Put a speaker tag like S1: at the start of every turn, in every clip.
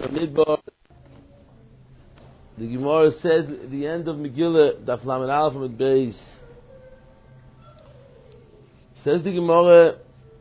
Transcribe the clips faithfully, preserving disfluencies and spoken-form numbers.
S1: Midbar. The Gemara says at the end of Megillah, Daf Lamed Aleph Amud Beis. Says the Gemara,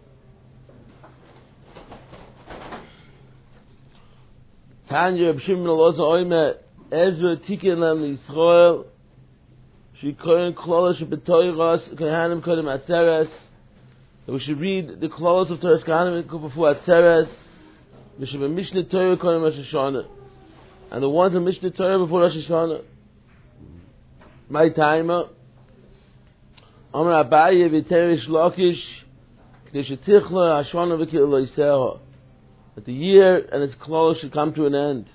S1: Tanya Reb Shimon Elazar Oimer Ezra Tiken Lem Yisrael Shikoyin Klolos Shebetoiros Kohanim Kodem Atzeres. We should read the Klolos of Torah Kohanim before Atzeres. We should be Mishnah Torah Kodem Rosh Hashanah, and the ones in Mishnah Torah before Rosh Hashanah. My timer. Amar Abaye v'Terish Lakish K'nei Shetichla Hashanah v'Kil Loiseha. That the year and its close should come to an end.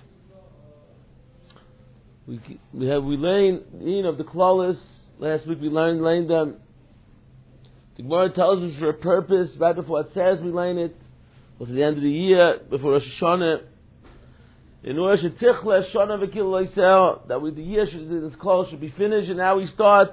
S1: We we have we learned you know of the Klolos. Last week we learned learned them. The Gemara tells us for a purpose. Right before it says we learn it was at the end of the year before Rosh Hashanah. In order to tichla Hashanah v'kil loisel, that with the year should, its close should be finished, and now we start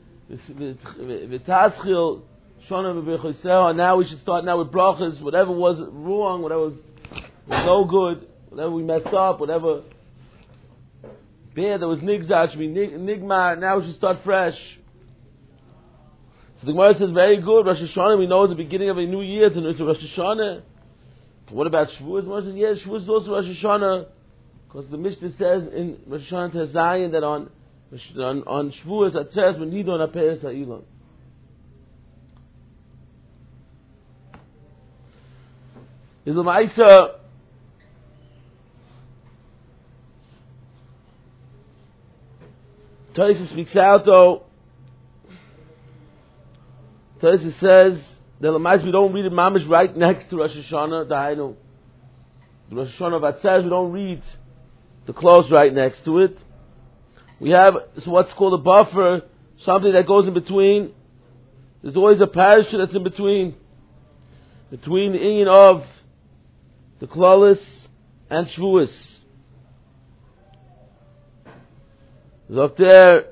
S1: v'taschil Hashanah v'choisel, and now we should start now with brachas. Whatever was wrong, whatever was, was no good, whatever we messed up, whatever bad that was nigzat should be nigmar. Now we should start fresh. So the Gemara says very good. Rosh Hashanah we know is the beginning of a new year. It's a Rosh Hashanah. What about Shavuos? The Gemara says yes, Shavuos is also Rosh Hashanah, because the Mishnah says in Rosh Hashanah Tezayin that on on, on Shavuos it says when Nidon Aperes Ha'ilon. Is the Ma'isa Taisa speaks out though. Taisa says that the Ma'isa we don't read it mamish right next to Rosh Hashanah. The Hainu, the Rosh Hashanah of says we don't read the close right next to it. We have so what's called a buffer, something that goes in between. There's always a parasha that's in between, between the inyan of the Klolos and Shavuos. There's up there.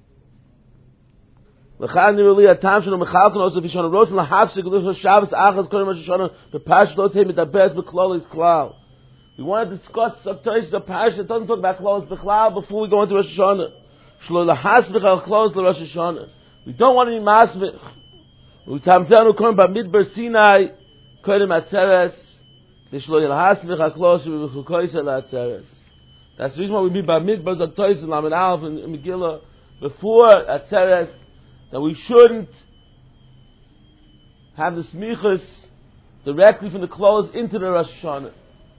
S1: L'chad niruli atam shelo mechalkan also v'shana rosh l'hafsik l'chad Shabbos achas kodem Rosh Hashanah v'pash lo tei mitabes b'klolos klal. We want to discuss some places of parsha that doesn't talk about klolos b'klal before we go into Rosh Hashanah. Shlo l'hasbich al klolos l'Rosh Hashanah. We don't want to be masbich. We tamzanu kodem b'midbar Sinai kodem atzeres l'shlo l'hasbich al klolos v'chukois al atzeres. That's the reason why we meet by midbar zaktois and Lamed Aleph and Megillah before atzeres. That we shouldn't have the smichas directly from the clothes into the Rosh Hashanah.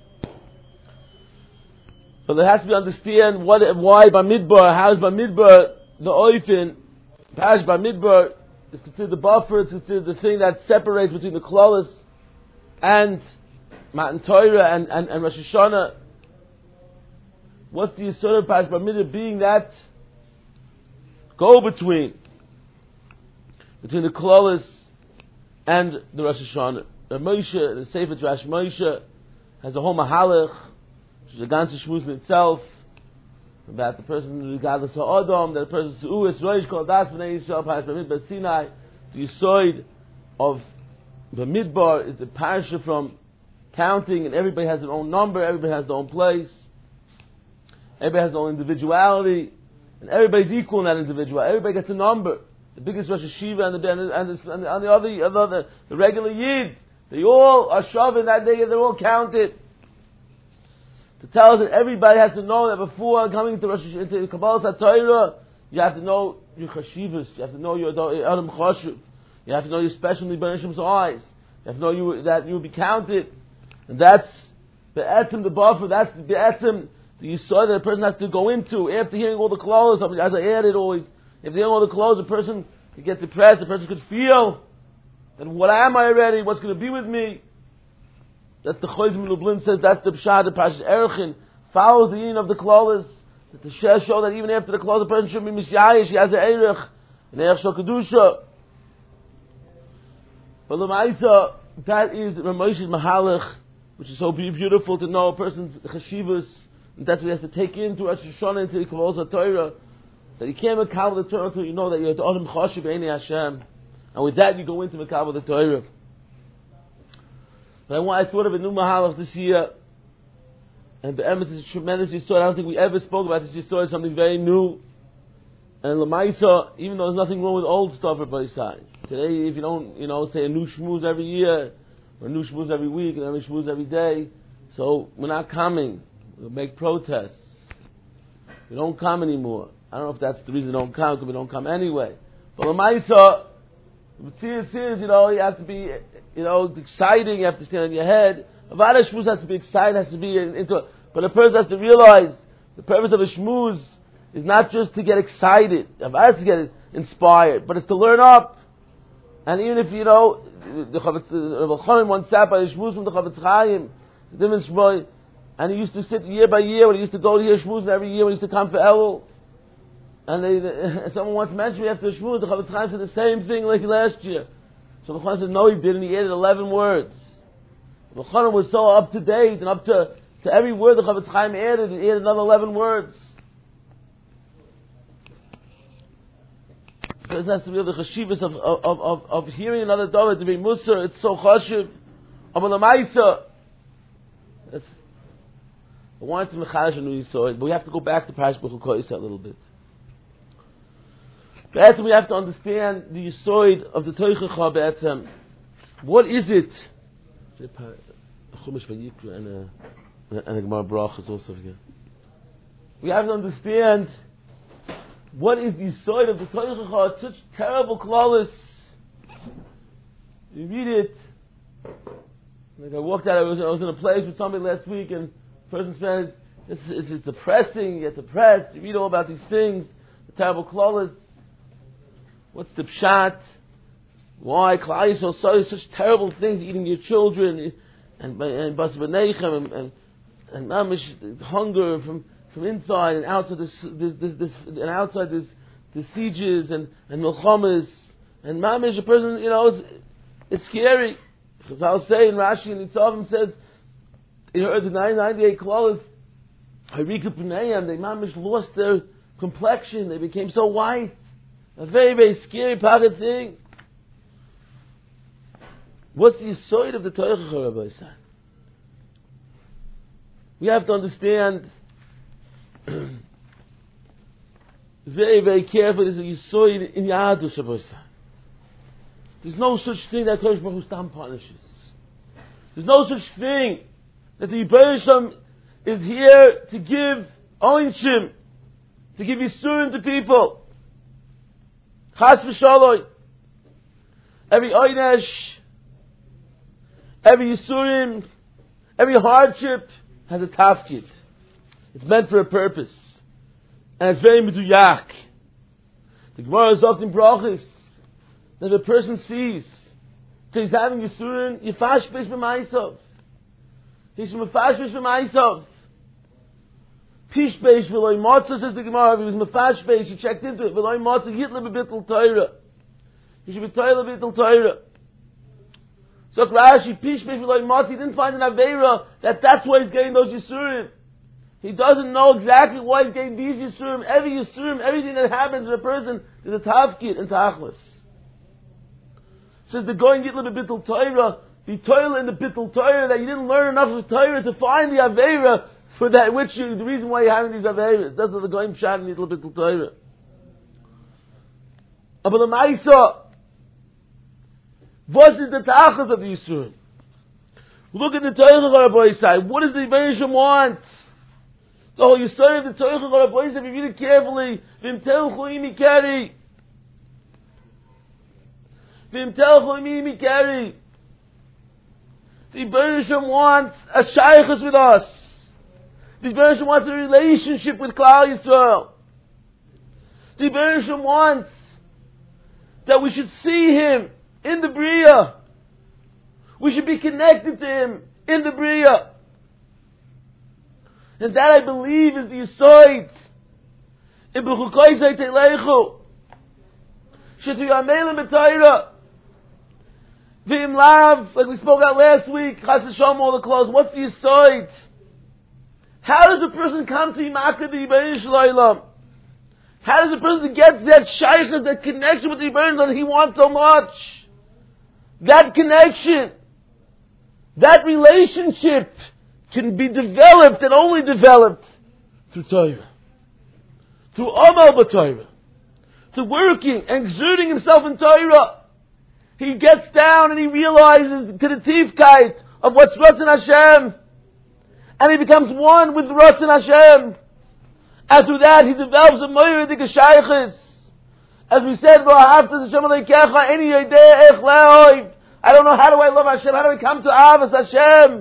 S1: But it has to be understand what, why by midbar, how is by midbar the oifin, pash by midbar is considered the buffer, it's considered the thing that separates between the clothes and Matan Torah and, and, and Rosh Hashanah. What's the yisod of pash by midbar being that go between? Between the Klolos and the Rosh Hashanah. The Moshe, the Sefer Drash Moshe, has a whole mahalach, which is a ganze shmuz in itself, about the person regardless of Adam, that the person Su'us, Rosh called Das B'nai Yisrael, Parash B'midbar Sinai. The Yisod of the Midbar is the parasha from counting, and everybody has their own number, everybody has their own place, everybody has their own individuality, and everybody's equal in that individual. Everybody gets a number. The biggest Rosh Hashiva and the and the, and the, and the, and the other, other the, the regular Yid, they all are shoving that day. They're all counted. To tell us that everybody has to know that before coming to Rosh into Kabbalah Torah, you have to know your Chashivas. You have to know your Adam Chashuv. You have to know your special Nibbanishim's eyes. You have to know you, that you will be counted, and that's the etzim, the buffer. That's the etzim that you saw that a person has to go into after hearing all the clothes. As I added always. If they don't know the clothes, a person could get depressed, a person could feel that what am I already, what's going to be with me? That's the Chozim Lublin says, that's the Pshad, the Pashat Erchin, follows the yin of the clothes, that the Sheh show that even after the clothes, the person should be Mishyai, she has an Erech, an Erech Shal Kedusha. But the Ma'isa, that is Ramoshe's Mahalach, which is so beautiful to know a person's Chashivas, and that's what he has to take into Rosh Hashanah, into the Kabbalah Torah. That you can't Mekabel the Torah until you know that you're the Adam Chashiv B'nei Hashem. And with that you go into Mekabel the Torah. But I, want, I thought of a new Mahalach this year. And the emes is a tremendous yesod. I don't think we ever spoke about this yesod. It's something very new. And Lamaisa, even though there's nothing wrong with old stuff, everybody say. Today, if you don't, you know, say a new shmooze every year, or a new shmooze every week, and a new shmooze every day, so we're not coming. We'll make protests. We don't come anymore. I don't know if that's the reason we don't come, because we don't come anyway. But Lamaisa, Matthias is, you know, you have to be, you know, exciting, you have to stand on your head. Avada shmooze has to be exciting, has to be into, but a person has to realize the purpose of a shmooze is not just to get excited, Avada is to get inspired, but it's to learn up. And even if, you know, the Chavetz Chaim once sat by the shmooze from the Chavetz Chaim, and he used to sit year by year, when he used to go to hear shmooze every year when he used to come for Elul. And they, they, someone once mentioned me after shmooze, the Chavetz Chaim said the same thing like last year. So the Chavetz said, no, he didn't, he added eleven words. The Chavetz was so up to date, and up to, to every word the Chavetz Chaim added, he added another eleven words. Because that's the real the chashivas of, of, of, of hearing another Davar to be Musar, it's so chashiv. Amal Amaisa. I wanted to mechash a new Yisod, but we have to go back to Parash B'chukoyis a little bit. Be'etzem, we have to understand the Yisod of the Teichacha Be'etzem. What is it? Chumash Vayikra and a, and a Gemara Brachas also again. We have to understand what is the Yisod of the Teichacha. It's such terrible clawless. You read it. Like I walked out, I was, I was in a place with somebody last week, and the person said, it's, it's, it's depressing, you get depressed, you read all about these things, the terrible clawless. What's the pshat? Why? Klal Yisrael saw such terrible things, eating your children, and and Bas B'neichem, and and, and mamish, hunger from, from inside and outside this, this, this, this and outside this, the sieges and, and milchamas, and mamish, a person, you know, it's, it's scary. Because I'll say in Rashi and Nitzavim says, in her the nine ninety-eight clause, Harika P'neiam, they mamish lost their complexion, they became so white. A very, very scary part of thing. What's the yesod of the Teichacha, Rabbi Isai? We have to understand very, very carefully. There's a yesod in Yahadus, Rabbi Isai. There's no such thing that Kodesh Baruch Hu Stam punishes. There's no such thing that the Yibbonim Shem is here to give Oinshim, to give Yisurim to people. Chas v'shaloi. Every Oynesh, every Yisurim, every hardship has a tafkid. It's meant for a purpose. And it's very meduyak. The Gemara is often brachis that a person sees that he's having Yisurim, Yifash Besh B'maisav. He's from Yifash Besh B'maisav. Pish Besh V'loi Matzah, says the Gemara. If he was Mefash Besh, he checked into it. V'loi Matzah, Yitla B'bittel Torah. He should be Torah B'bittel Torah. So Rashi, Pish Besh V'loi Matzah, he didn't find an Aveira that that's why he's getting those Yisurim. He doesn't know exactly why he's getting these Yisurim. Every Yisurim, everything that happens to a person is a Tafkid and Tachlis. Says the going Yitla B'bittel Torah, the Torah and the Bittel Torah, that you didn't learn enough of Torah to find the Aveira for that which you, the reason why you're having these Aveiras. That's what the going Pshat and Yitla B'ttel Torah. But the Maisa, what is the Tachlis of the Yisurim? Look at the Torah Rabbi side. What does the Yibbonim want? The whole Yisrael of the Torah Rabbi side, if you read it carefully, V'im telchu imi keri. V'im telchu imi keri. The Yibbonim wants a shaykhus with us. The Yibbonim wants a relationship with Klal Yisrael. The Yibbonim wants that we should see Him in the Bria. We should be connected to Him in the Bria. And that, I believe, is the Yisod. In B'chukoyis Teilechu. Shetu Yamelim B'Torah. V'im Lav, like we spoke about last week, Chas v'Shalom, all the clothes. What's the Yisod? How does a person come to Yimaka the Yibbonim Shalom? How does a person get that shaykhus, that connection with the Yibbonim that he wants so much? That connection, that relationship, can be developed and only developed through Torah. Through Amal b'Torah. Through working and exerting himself in Torah. He gets down and he realizes to the tiefkeit of what's Ratzon Hashem. And he becomes one with Ratzon Hashem. And through that he develops a Moira de Geshaychis. As we said, I don't know how do I love Hashem, how do I come to Avos Hashem?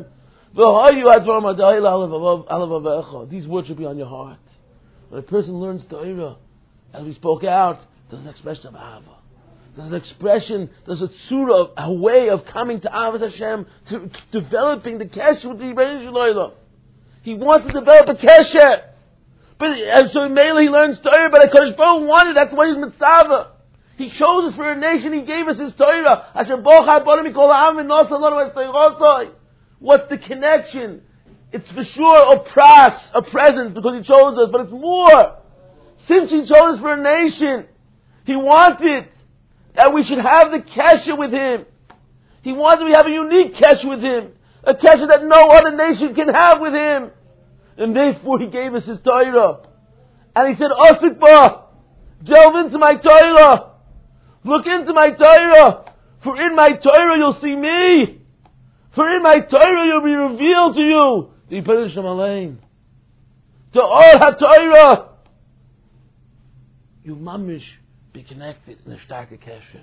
S1: These words should be on your heart. When a person learns Torah, as we spoke out, there's an expression of Ava. There's an expression, there's a tzura, a way of coming to Avos Hashem, to developing the kesher with the Rebbeinu Shalom. He wants to develop a kesher. But, and so mainly he learns Torah, but HaKadosh Baruch Hu wanted, that's why he's mitzvah. He chose us for a nation, he gave us his Torah. What's the connection? It's for sure a pras, a present, because he chose us, but it's more. Since he chose us for a nation, he wanted that we should have the kesher with him. He wanted we have a unique kesher with him. A kesher that no other nation can have with him. And therefore he gave us his Torah. And he said, Osik ba, delve into my Torah. Look into my Torah. For in my Torah you'll see me. For in my Torah you'll be revealed to you. The Yiparish Shem to all HaTorah. You mamish be connected in a starker kesher.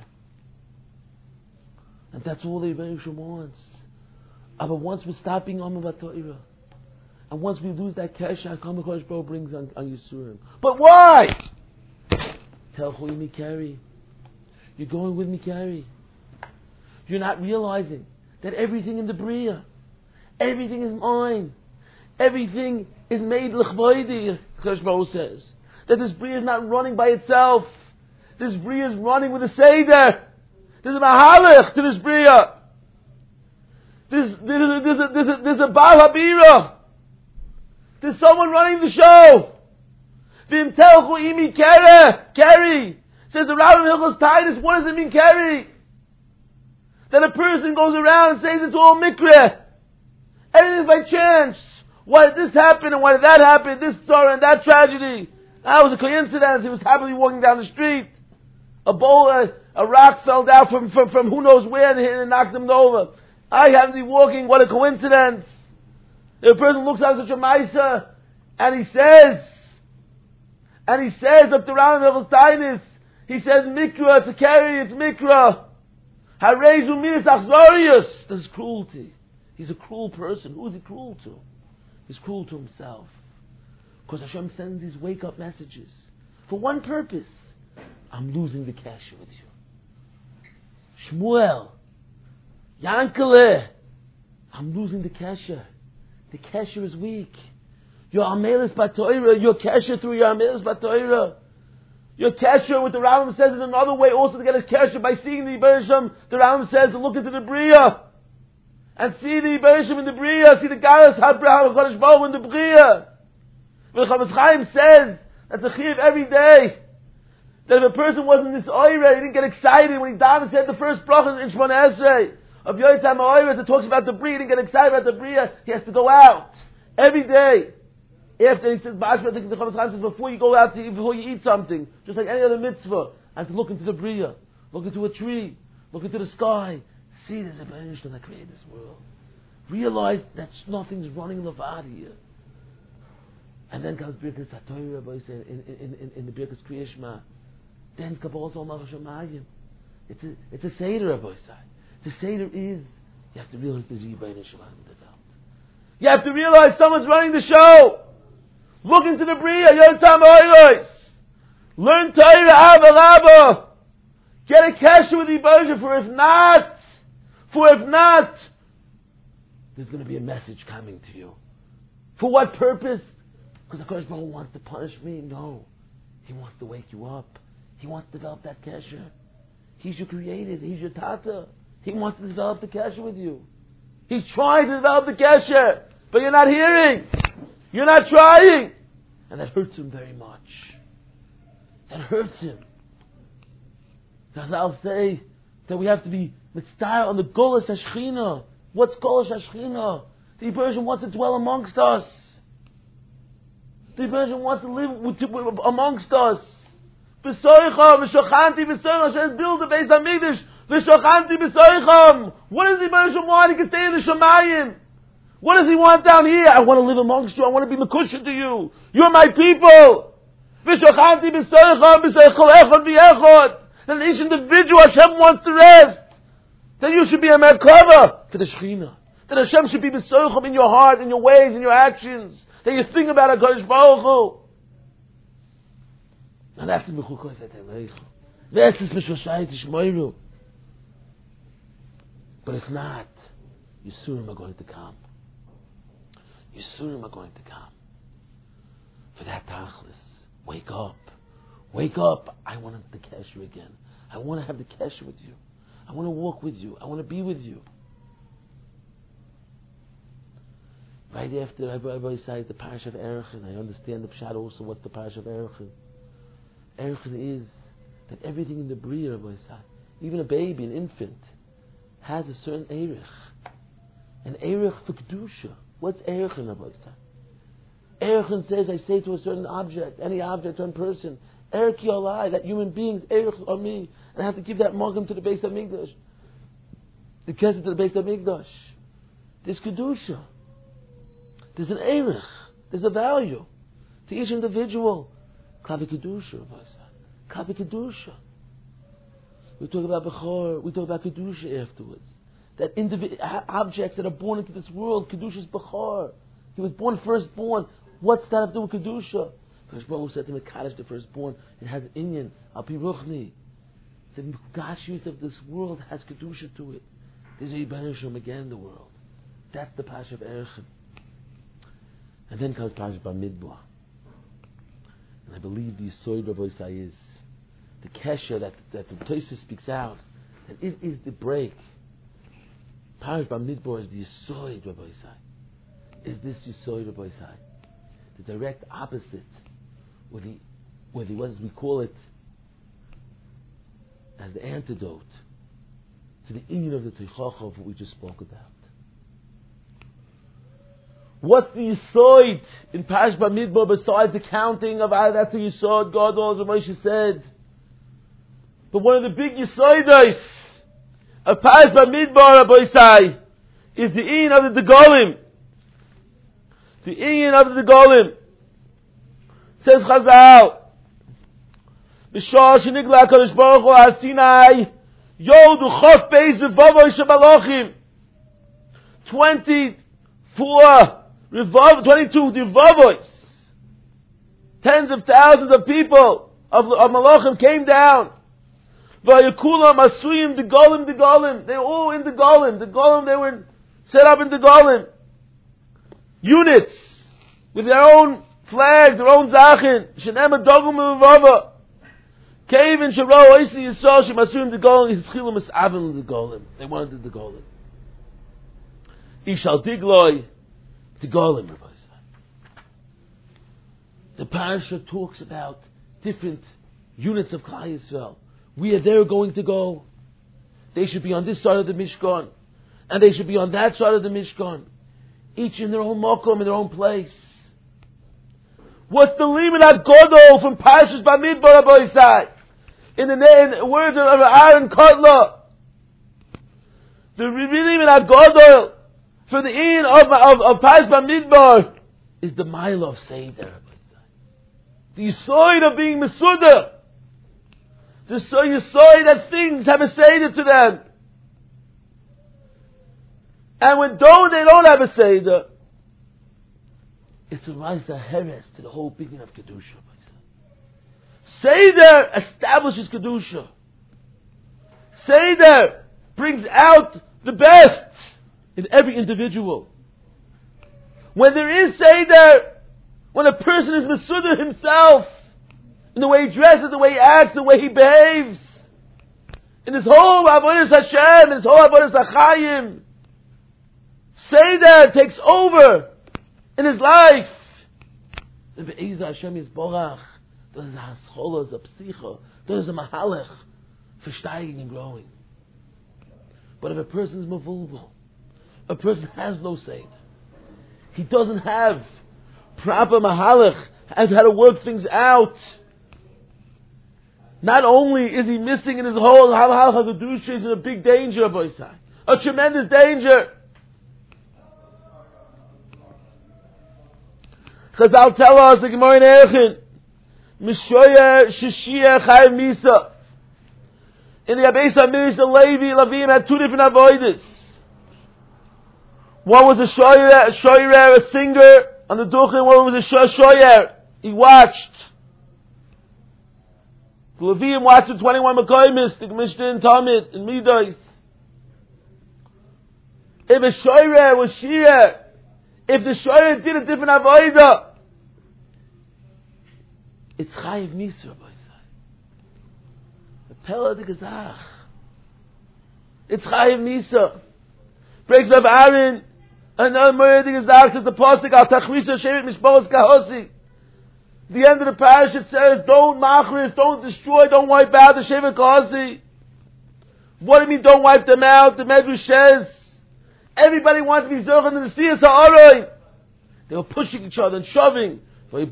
S1: And that's all the Yiparish Shem wants. But once we stop being on about Torah, and once we lose that kesher, HaKadosh Baruch Hu brings on, on Yisurim. But why? Tell me carry. You're going with me carry. You're not realizing that everything in the Bria, everything is mine. Everything is made l'chvoidi, HaKadosh Baruch Hu says. That this Bria is not running by itself. This Bria is running with a Seder. There's a Mahalach to this Bria. There's, there's, a, there's, a, there's, a, there's a Baal Habira. There's someone running the show. V'im telchu imi kere, carry. Says the Rabbi Hilchos Tainus, what does it mean carry? That a person goes around and says it's all mikra. Everything's by chance. Why did this happen and why did that happen? This sorrow and that tragedy. That was a coincidence. He was happily walking down the street. A bowl, a, a rock fell down from, from, from who knows where and, and knocked him over. I happened to be walking. What a coincidence. The person looks at such a Maisa and he says, and he says up to Ram Hilchos Tainus, he says mikra, to carry, it's mikra. Harezu minas achzorius. There's cruelty. He's a cruel person. Who is he cruel to? He's cruel to himself. Because Hashem sends these wake-up messages for one purpose. I'm losing the kesher with you. Shmuel, Yankele, I'm losing the kesher. The kesher is weak. Your amelis batoira, your kesher through your amelis batoira. Your kesher, what the Rambam says, is another way also to get a kesher by seeing the Bereshim. The Rambam says to look into the Bria and see the Bereshim in the Bria, see the Garas Habraham HaKadosh Baruch Hu in the Bria. The Chavetz Chaim says that's a chiyuv every day. That if a person wasn't this oire, he didn't get excited when he died and said the first bracha in Shmona Esrei of Yotam HaOire that talks about the Bria, he didn't get excited about the Bria, he has to go out every day. After he says, the Chavetz Chaim says, before you go out to eat, before you eat something, just like any other mitzvah, and to look into the Bria, look into a tree, look into the sky, see there's a Bein that created this world. Realize that nothing's running levad here. And then comes Birkas HaTorah, Rabbi said, in, in, in, in the Birkas Kriya Shema. Then Kabbalah Sol Malchus Shemayim. It's a, it's a Seder, Rabbi said. The Seder is, you have to realize there's Yibay Shemayim developed. You have to realize someone's running the show. Look into the Bria, Yotam HaOros. Learn Torah, Abba Rabba. Get a kesher with Yibay, for if not, for if not, there's going to be a message coming to you. For what purpose? Because HaKadosh Baruch Hu wants to punish me? No. He wants to wake you up. He wants to develop that kesher. He's your creator. He's your tata. He wants to develop the kesher with you. He's trying to develop the kesher, but you're not hearing. You're not trying. And that hurts him very much. That hurts him. Because I'll say that we have to be mitzvah on the Golas HaShechina. What's Golas HaShechina? The Rebbeinu wants to dwell amongst us. The Rebbeinu wants to live with, to, amongst us. B'soicham, v'shochanti b'soicham, Hashem build the Beis HaMikdash, v'shochanti b'soicham. What does the Rebbeinu want? He can stay in the Shemayim. What does he want down here? I want to live amongst you. I want to be Mekusha to you. You're my people. V'shochanti b'soicham, b'soichal echad v'echad. And each individual Hashem wants to rest. Then you should be a Merkava for the Shekhinah. That Hashem should be b'soicham in your heart, in your ways, in your actions. That you think about HaKadosh Baruch Hu. And that's the Mechukah Zet That's the Meshvashayit Ishmoiru. But if not, Yisurim are going to come. Yisurim are going to come. For that Tachlis, wake up. Wake up. I want to catch you again. I want to have the cash with you. I want to walk with you. I want to be with you. Right after everybody says the Parish of Erechin, I understand the Pshat also. What's the Parish of Erechin? Erechin is that everything in the Bria, Rabbi Isai, even a baby, an infant, has a certain Erech. An Erech for Kedusha. What's Erechin, Rabbi Isai? Erechin says, I say to a certain object, any object, certain person, Erech Yalai, that human beings, Erechs are me, and I have to give that Magam to the Beis HaMikdash. The Kesed to the Beis HaMikdash. There's Kedusha. There's an Erech. There's a value to each individual. Klavi Kedusha, Rabbi Isai. Klavi Kedusha. We talk about Bechor, we talk about Kedusha afterwards. That individ- objects that are born into this world, Kedusha is Bechor. He was born firstborn. What's that have to do with Kedusha? Because Baruch said to Mekadosh, the firstborn, it has Inyan, Al Pi Ruchni. The Gashus of this world has Kedusha to it. There's a Yibban Shem again in the world. That's the Pasha of Erechin. And then comes Pasha Bamidbar. And I believe the Yisoid Rabbi Isai is the Kesha that, that the Tosha speaks out, that it is the break. Pasha Bamidbar is the Yisoid Rabbi Isai. Is this Yisoid Rabbi Isai? The direct opposite, or the, or the, what as we call it, as the antidote to the inyan of the Teichacha of what we just spoke about. What's the Yisoid in Pash Bamidbar besides the counting of ah, that's the Yisod, God, all as Moshe said. But one of the big Yisoidos of Pash Bamidbar, Rabbi Isai, is the inyan of the Degolim. The inyan of the Degolim. Says Chazal, B'shor shenigla HaKadosh Baruch Hu al Sinai, Yodu Chof Beis Revavoy Shebalachim. Twenty-four Revav, twenty-two Revavois. Tens of thousands of people of, of Malachim came down. Vayikulam Asuyim Degolim Degolim. They were all in the Golim. The Golim, they were set up in the Golim. Units with their own flags, their own zachin. Shenem Adogum Revava. Cave in Sharo Oisi Yisrael Shemasuyim Degolim. Yitzchilu Misavim Degolim. They wanted the Degolim. Ishal Digloi Degolim, Rabbi Isai. The parasha talks about different units of Klal Yisrael. Where they're going to go. They should be on this side of the Mishkan, and they should be on that side of the Mishkan. Each in their own makom, in their own place. What's the limit at Godol from Parashas Bamidbar, Rabbi Isai? In the, in the words of Aaron Kotler, the limit at Godol for the in of of, of Parashas Bamidbar is the mile of Seder. The Yisoid of being Mesuder. The Yisoid that things have a Seder to them. And when don't, they don't have a Seder, it's a Raisa Heres to the whole beginning of Kedusha. Seder establishes Kedusha. Seder brings out the best in every individual. When there is Seder, when a person is Mesuder himself, in the way he dresses, the way he acts, the way he behaves, in his whole Avodas Hashem, in his whole Avodas Achayim, Seder takes over in his life. And Be'ezah Hashem Yisborach, das ist a Haschola, das ist a Psicha, das ist a Mahalech for steiging and growing. But if a person is Mavulval, a person has no Seder, He doesn't have proper mahalach, has how to work things out. Not only is he missing in his whole halach HaKadosh, he's in a big danger, Boisai. A tremendous danger. Chazal tell us, the Gemara in Erechin, Mishoyer Shishiyah Chayav Misa. In the Abbas HaMirish, the Levi, Lavim had two different avoiders. One was a shoyer, a shoyer, a singer on the duchen. One was a shoyer. He watched. The Levim watched the twenty-one Mekoimis, the Mishnah in Talmud, in Midos. If a shoyer was shir, if the shoyer did a different avodah, it's chayiv misra, boysai. The pella de gezach. It's chayiv misra. Breaks of Aaron. Another murder is that says the pasuk al tachmisa shevet mishparos kahosi. The end of the parish it says, don't machris, don't destroy, don't wipe out the shevet kahosi. What do you mean don't wipe them out? The Medrash says everybody wants to be zochen in the Siyas HaOroi. They were pushing each other and shoving. There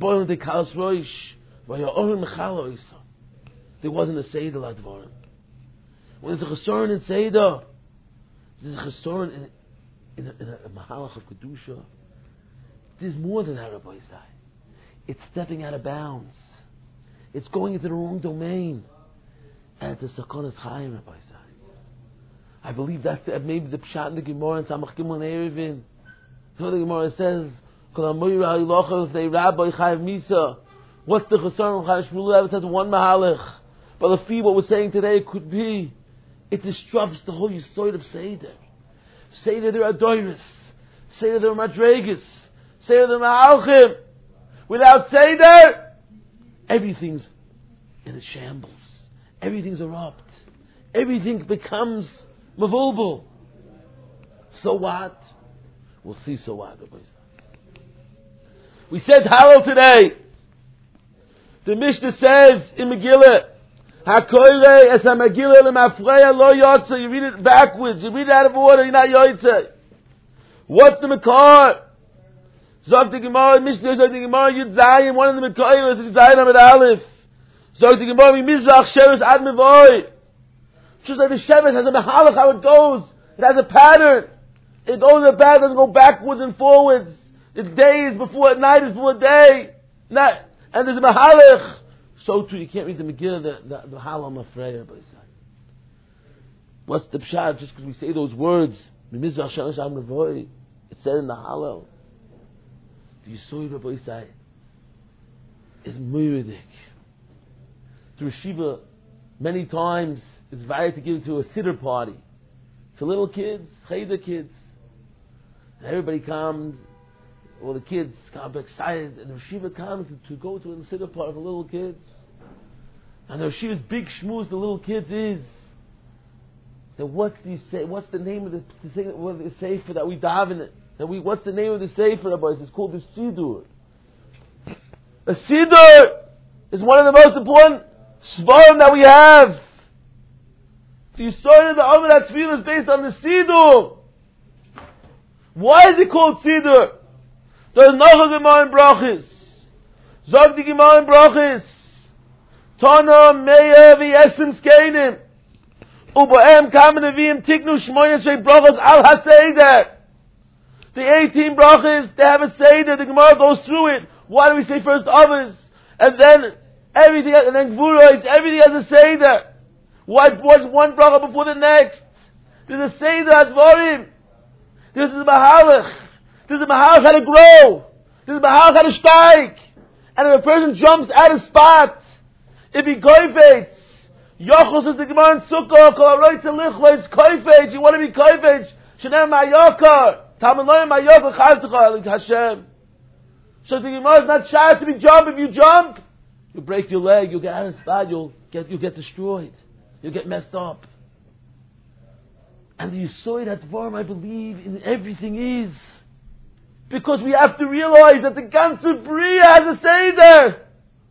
S1: wasn't a Seder Ladvarim. When there's a chesaron in Seder, there's a chesaron in In a, in a, a mahalach of kedusha, there's more than that, Rabbi Isai. It's stepping out of bounds. It's going into the wrong domain, and it's a sakonas chayim, Rabbi Isai. I believe that's the, maybe the pshat in the Gemara in Samach Gimel Erevin. So the Gemara says, "Kol hamoyra halilocha they rabbi chayav misa." What's the chesaron? Chadash Shmuel it says one mahalach, but the fee what we're saying today it could be it disrupts the whole yesod of Seder. Seder there are doiris. Seder there are madregas. Seder there are ma'alchim. Without Seder, everything's in a shambles. Everything's erupt. Everything becomes mavulbul. So what? We'll see so what. We said Hallel today. The Mishnah says in Megillah, HaKoire es ha-Megillah lemafreya lo yotze. You read it backwards. You read it out of order. You're not yotze. What's the Mekar? Zog the Gemara, Mishnah, Zog the Gemara, Yud Zayin, one of the Mekar is Yud Zayin Amid Aleph. Zog the Gemara, Mizrach Sheves Ad Mevoy. Just like the Sheves has a Mehalach, how it goes. It has a pattern. It goes a pattern, doesn't go backwards and forwards. It's days before, night is before day. Not, and there's a Mehalach. So too, you can't read the Megillah, the, the, the Halam of Freya. What's the pshat? Just because we say those words, it's said in the Hallel. The Yisod Rabbi Yisai is muridik. The Reshiva, many times, is vayed to give it to a siddur party. To little kids, cheder kids. And everybody comes, all the kids come excited, and the Reshiva comes to, to go to the siddur party for little kids. And the Reshiva's big shmooze the little kids is, that what's the say? What's the name of the, the thing? What the sefer that we daven it? That we what's the name of the sefer, boys? It's called the Sidur. The Sidur is one of the most important svarim that we have. So you saw that the Amud HaTefillah is based on the Sidur. Why is it called Sidur? There's no Gemara in Brachis. Zog the Gemara in Brachis. Tana meya v'yesem skeinim. Uboem kamen avim tiknu shmoynes v'ei brachos al ha-seder. The eighteen brachas, they have a seder. The Gemara goes through it. Why do we say first others? And then everything, and then gvuros, everything has a seder. Why, what's one bracha before the next? There's a seder advarim. This is a mahalach. This is a mahalach how to grow. This is a mahalach how to steig. And if a person jumps out of spot, if he koifetz, Yochel says the Gemara in Sukkah, Kol haroitz lichla, it's koifetz, you want to be koifetz, shenem ma'yokar, tamaloyim ma'yokar, chavtecha, Hashem. So the Gemara is not shy to be jump. If you jump, you break your leg, you'll get out of spot, you'll get, you'll get destroyed. You'll get messed up. And the Yisod HaDvarim, I believe, in everything is, because we have to realize that the ganze Bria has a Seder.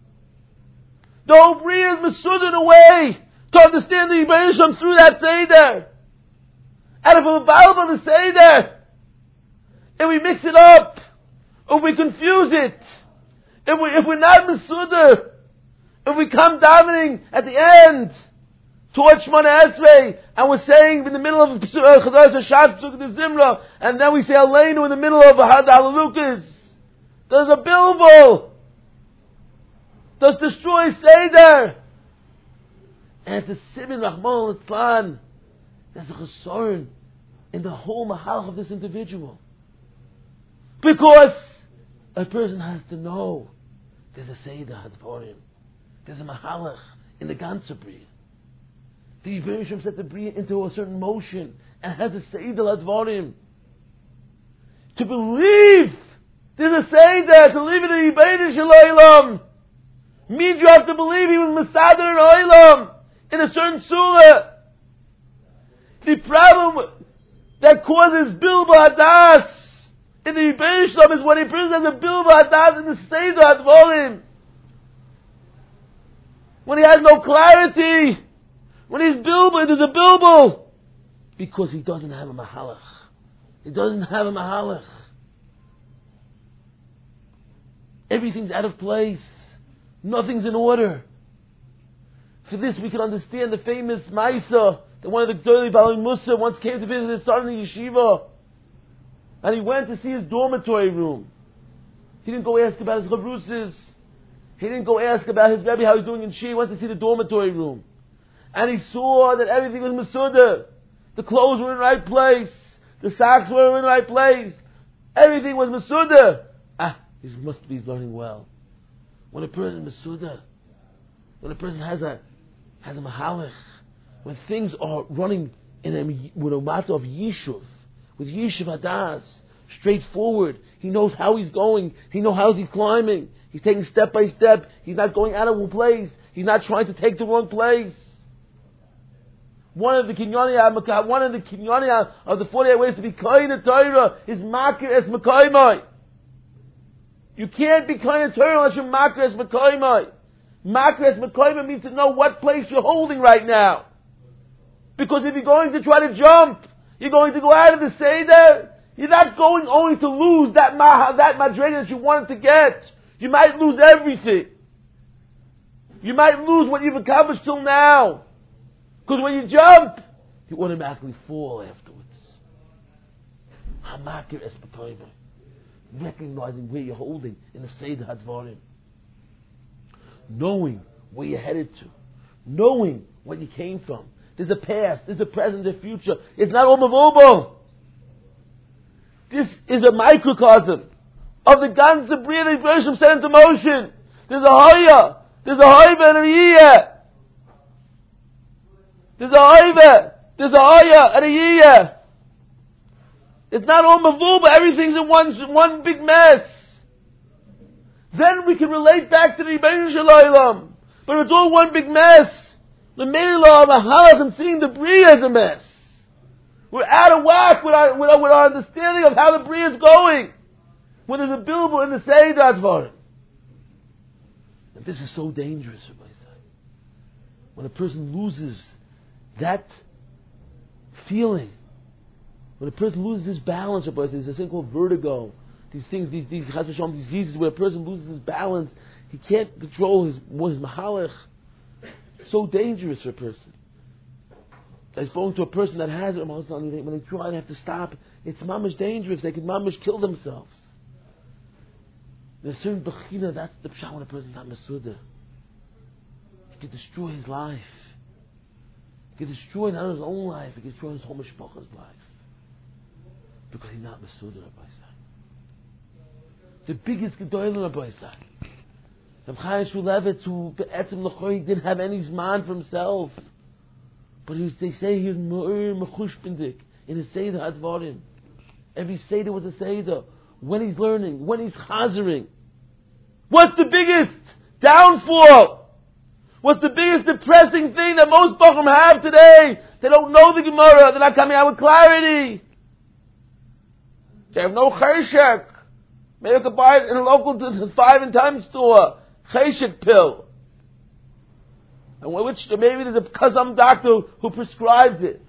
S1: The whole Bria is Mesud in a way to understand the Yibasham through that Seder. And if we're about on the Seder, and we mix it up, if we confuse it, if, we, if we're not Mesuder, if we come davening at the end towards Shemona Esrei, and we're saying in the middle of Chazar Shashat Pesukah de Zimra, and then we say Aleinu in the middle of Ahad Halalukas, there's a bilbul. Does destroy Seder. And to Simin Rahman al-Islan, there's a chasarn in the whole mahalach of this individual. Because a person has to know there's a Seder Hadvarim. There's a mahalach in the ganze Bria. The Yibam Shem set the Bria into a certain motion and has a Seder Hadvarim. To believe there's a Seder, to live in the Yibam Shalom, means you have to believe he was Mesader in Olam, in a certain surah. The problem that causes Bilba Hadas in the Yibam Shalom is when he brings as a Bilba Hadas in the Seder Hadvarim. When he has no clarity, when he's Bilba, there's a Bilbo, because he doesn't have a Mahalach. He doesn't have a Mahalach. Everything's out of place. Nothing's in order. For this we can understand the famous Maisa that one of the Gdolei Balei Musa once came to visit his son in the yeshiva, and he went to see his dormitory room. He didn't go ask about his chavrusas. He didn't go ask about his Rebbe, how he's doing in Shia. He went to see the dormitory room. And he saw that everything was Masuda. The clothes were in the right place. The socks were in the right place. Everything was Masuda. Ah, he must be learning well. When a person is Masuda, when a person has a has a Mahalach, when things are running in a, with a matter of Yishuv, with Yishuv Hadas, straightforward, he knows how he's going, he knows how he's climbing, he's taking step by step, he's not going out of one place, he's not trying to take the wrong place. One of the kinyonia, one of the kinyonia of the forty-eight ways to be kind of Torah is makir es mekaymai. You can't be kind of Torah unless you're makir es mekaymai. Makir es mekaymai means to know what place you're holding right now. Because if you're going to try to jump, you're going to go out of the Seder, you're not going only to lose that ma- that madrega that you wanted to get. You might lose everything. You might lose what you've accomplished till now. Because when you jump, you automatically fall afterwards. Hamakir es mekaymai. Recognizing where you're holding in the Seder Hadvarim. Knowing where you're headed to. Knowing where you came from. There's a past, there's a present, there's a future. It's not all mavobo. This is a microcosm of the ganze Bria that Yibam set into motion. There's a Hoya, there's a Hoiva and a Yiyah. There's a Hoiva, there's a Hoya and a Yiyah. It's not all mavul, but everything's in one, one big mess. Then we can relate back to the Yibam Shalom. But it's all one big mess. The Meilah, the Halach, and seeing the Bria is a mess. We're out of whack with our, with our, with our understanding of how the Bria is going. When there's a bilbo in the Seder Hadvarim. And this is so dangerous, Rabbi Isai. When a person loses that feeling, when a person loses his balance, Rabbi Isai, there's a thing called vertigo. These things, these these Chas v'Shalom diseases, where a person loses his balance, he can't control his his mahalach. So dangerous for a person. I spoke to a person that has it, when they try and have to stop, it's mamish dangerous. They can mamish kill themselves. There's a certain bechina, that's the pshat when a person's not mesuda. He can destroy his life. He can destroy not his own life, he can destroy his whole mishpacha's life. Because he's not mesuda, Rabbi Isai. The biggest gedolim, Rabbi Isai. Rav Chaim Shmulevitz, who Etzem L'choi didn't have any zman for himself, but he was, they say he was me'ur mechushpendik in his Seder Hadvarim. Every Seder was a Seder. When he's learning, when he's chazering. What's the biggest downfall? What's the biggest depressing thing that most Bachram have today? They don't know the Gemara. They're not coming out with clarity. They have no cheshek. Maybe I could buy it in a local five and time store. Cheshek pill. And which maybe there's a kazam doctor who prescribes it.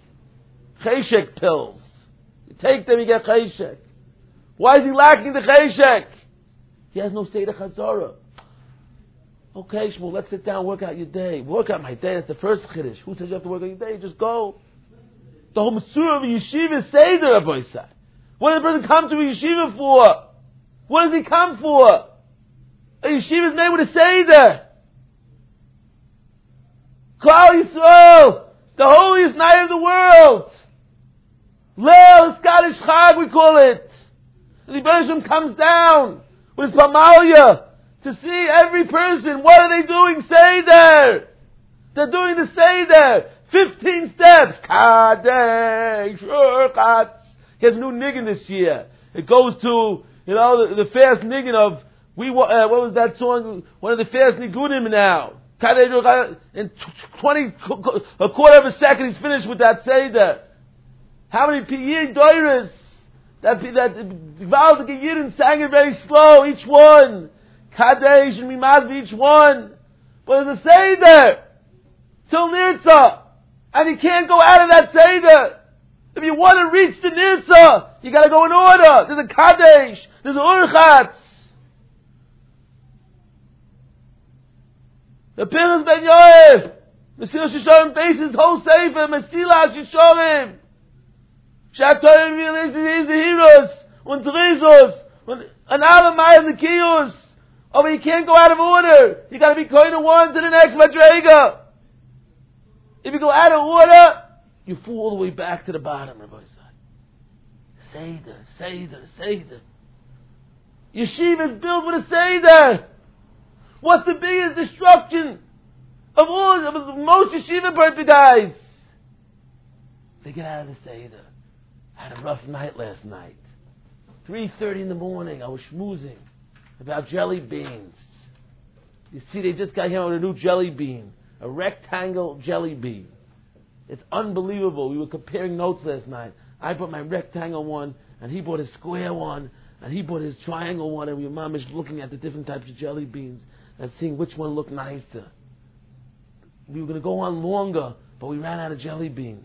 S1: Cheshek pills. You take them, you get cheshek. Why is he lacking the cheshek? He has no Seder Chazorah. Okay, Shmuel, let's sit down, work out your day. Work out my day, that's the first Chiddush. Who says you have to work out your day? Just go. The whole Mitzvah of a yeshiva is Seder, Rabbi Yisai. What does the person come to a yeshiva for? What does he come for? A yeshiva is made with a Seder. Klal Yisrael, the holiest night of the world. Leil Scottish Chag, we call it. And the Bereshim comes down with his Pamalia to see every person. What are they doing? Seder. They're doing the Seder. Fifteen steps. Kadesh Urchatz. He has a new niggin this year. It goes to, you know, the, the fast niggin of, we, uh, what was that song? One of the fast nigunim now. Kadesh Urchatz. In twenty, a quarter of a second, he's finished with that Seder. How many Piyir Doiris that that Gvaldik Yidin sang it very slow, each one. Kadesh and Mimazvi, each one. But it's a Seder till Nirtzah. And you can't go out of that Seder. If you want to reach the Nirtzah, you gotta go in order. There's a Kadesh, there's a Urchatz. The Pinchas Ben Yoel, Mesilas Yesharim bases whole Sefer, Mesilas Yesharim. Shatoyim realizes the heroes, und Rizos, und Analamai and the Kiyos. Oh, but you can't go out of order. You gotta be going to one to the next Madrega. If you go out of order, you fall all the way back to the bottom, Rabbi Yisai. Seder, Seder, Seder. Yeshiva is built with a Seder. What's the biggest destruction of all, of most yeshiva birthday guys? They get out of the Seder. I had a rough night last night. three thirty in the morning, I was schmoozing about jelly beans. You see, they just got here with a new jelly bean. A rectangle jelly bean. It's unbelievable. We were comparing notes last night. I bought my rectangle one, and he bought his square one, and he bought his triangle one, and we were mamish looking at the different types of jelly beans and seeing which one looked nicer. We were going to go on longer, but we ran out of jelly beans.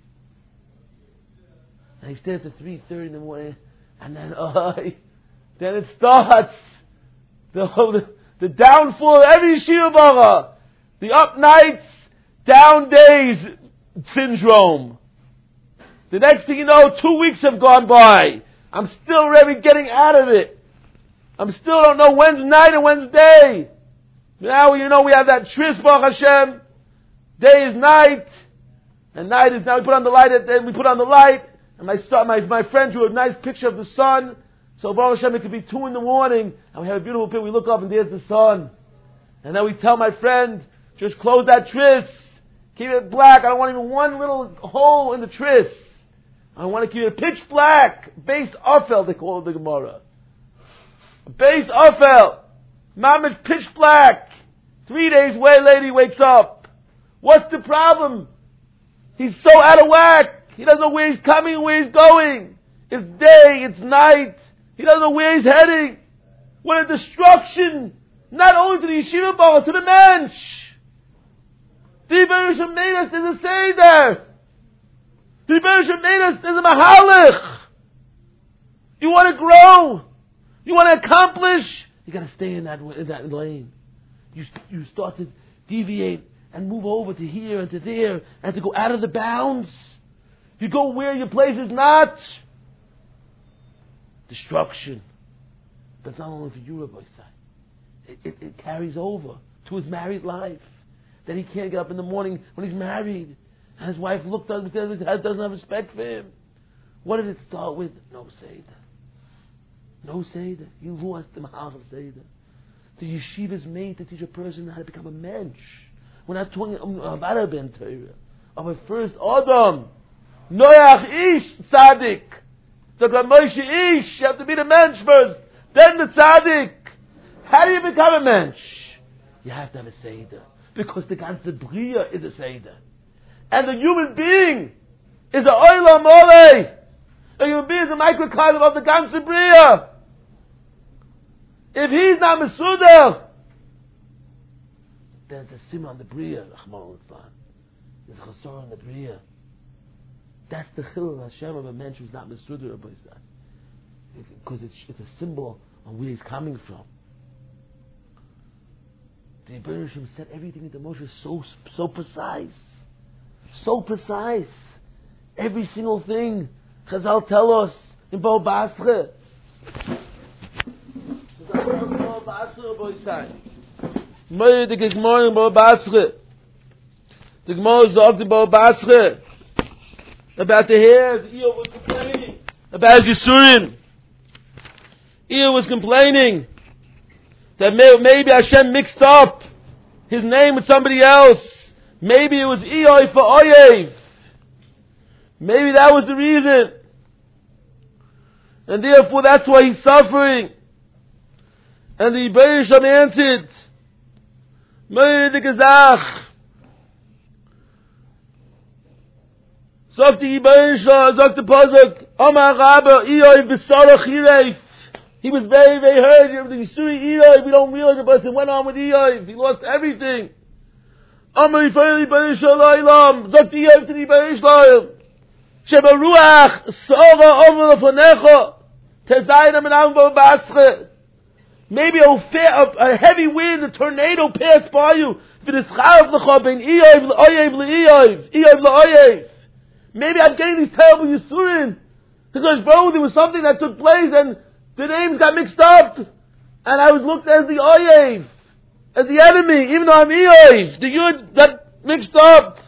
S1: And he stayed to three thirty in the morning, and then, uh, then it starts. The, the, the downfall of every yeshiva bara. The up nights, down days syndrome. The next thing you know, two weeks have gone by. I'm still really getting out of it. I'm still don't know when's night and when's day. Now, you know, we have that tris, Baruch Hashem. Day is night, and night is now we put on the light. Then we put on the light, and my son, my my friend drew a nice picture of the sun. So Baruch Hashem, it could be two in the morning, and we have a beautiful picture. We look up, and there's the sun. And then we tell my friend, just close that tris. Keep it black. I don't want even one little hole in the tris. I want to keep it pitch black. Base Ophel, they call it the Gemara. Base Ophel. Mamish pitch black. Three days way lady wakes up. What's the problem? He's so out of whack. He doesn't know where he's coming and where he's going. It's day, it's night. He doesn't know where he's heading. What a destruction. Not only to the yeshiva bar, to the mensch. The Bereshim made us, there's a Seder. The Bereshim made us, there's a Mahalich. You want to grow. You want to accomplish. You got to stay in that, in that lane. You, you start to deviate and move over to here and to there and to go out of the bounds. You go where your place is not. Destruction. That's not only for you, Rabbi Yisai. It, it, it carries over to his married life. That he can't get up in the morning when he's married. And his wife looked at him, doesn't have respect for him. What did it start with? No Seder. No Seder. He lost the Mahal of Seder. The yeshiva is made to teach a person how to become a mensch. We're not talking about a ben Torah. Of a first Adam. Noach ish tzaddik. So Moshe ish. You have to be the mensch first. Then the tzaddik. How do you become a mensch? You have to have a Seder. Because the ganze Bria is a Seder. And the human being is a Olam Oleh. The human being is a microcosm of the ganze Bria. If he's not Mesuder, then it's a Simon on the Bria, Rahman al-Islam. There's a Chasor on the Bria. That's the Chilul Hashem of a man who's not Mesuder, because it's, it's a symbol of where he's coming from. the Rebbeinu Shem said everything into Moshe so so precise, so precise. Every single thing. Chazal tell us in Bo Basra. Bo Basra, boy, say. May the Gemara in Bo Basra. The Gemara sagt in Bo Basra about the hairs. Iyov was complaining about his Yisurim. Iyov was complaining that may, maybe Hashem mixed up his name with somebody else. Maybe it was Iyov for Oyev. Maybe that was the reason. And therefore that's why he's suffering. And the Rebbeinu Shem answered, Meir de Gezach. Sagt die Rebbeinu Shem, sagt the Pasuk, Amar Rabba, Iyov b'sarach Hireif. He was very, very hurt. The Yisuri Iyov, we don't realize it, but it went on with Iyov. He lost everything. Amar Yifayel Rebbeinu Shem La'olam. Sagt Iyov to the Rebbeinu Shem. Shebaruach Sora over Lefanecha Tezayna Menam Bo Basra. Maybe a, a, a heavy wind, a tornado passed by you. V'nischaref lecha ben Iyov le'oyev le'Iyov, Iyov le'oyev. Maybe I'm getting these terrible Yisurim because, bro, there was something that took place and the names got mixed up, and I was looked at as the Oyev, as the enemy, even though I'm Iyov. The Yud got mixed up.